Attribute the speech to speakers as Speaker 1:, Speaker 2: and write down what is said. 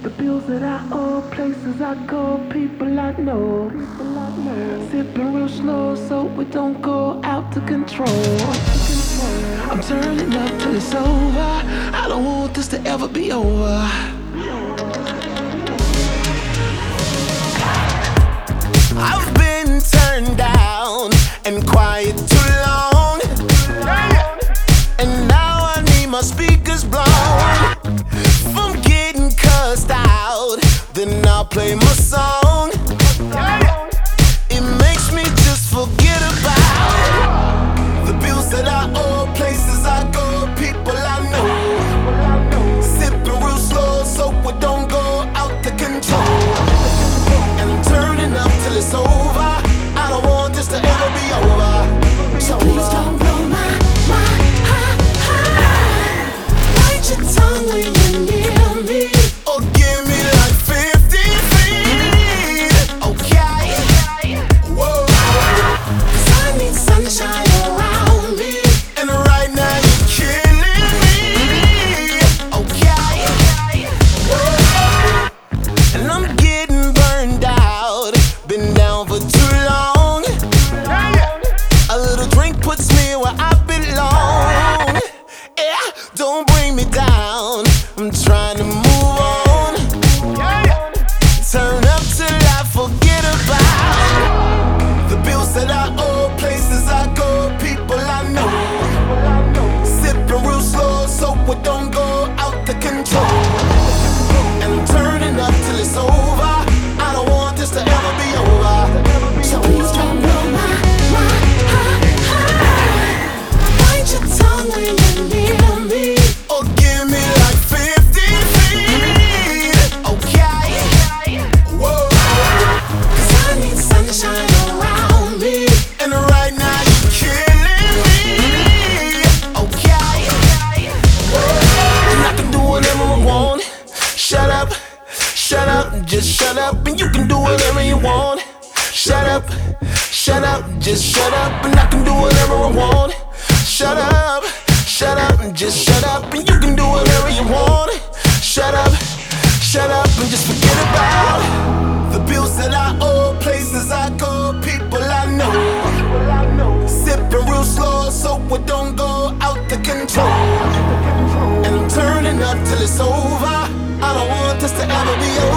Speaker 1: The bills that I owe, places I go, people I know. Sipping real slow so we don't go out to control. I'm turning up till it's over. I don't want this to ever be over.
Speaker 2: I've been turned down and quiet too long, and now I need my speakers blown. If I'm getting cussed out, then I'll play my song. It makes me just forget about the bills that I owe, places I go, people I know. Sipping real slow so we don't go out to control. And I'm turning up till it's over. I don't want this to ever be over.
Speaker 3: So please don't blow my high. Bite your tongue when you're near me,
Speaker 2: or give me like 50 feet. Okay. Whoa.
Speaker 3: 'cause I need sunshine around me.
Speaker 2: And right now you're killing me. Okay. Whoa. And I'm getting burned out. Been down for too long. A little drink puts me where I belong. Yeah, don't bring me down. I'm trying to move on. Turn up till I forget about the bills that I owe, places I go, people I know. Sipping real slow so we don't go out to control. And I'm turning up till it's over. I don't want this to ever be over.
Speaker 3: So please don't blow my high. Bite your tongue when you're near me,
Speaker 2: Or give me like 50 feet. Okay. Whoa.
Speaker 3: 'cause I need sunshine around me.
Speaker 2: And right now you're killing me. Okay. And I can do whatever I want. Shut up, just shut up, and you can do whatever you want. Shut up, just shut up, and I can do whatever I want. Shut up, just shut up, and you can do whatever you want. Shut up, and just forget about the bills that I owe, places I go, people I know. Sipping real slow so we don't go out to control. And I'm turning up till it's over. I don't want this to ever be over.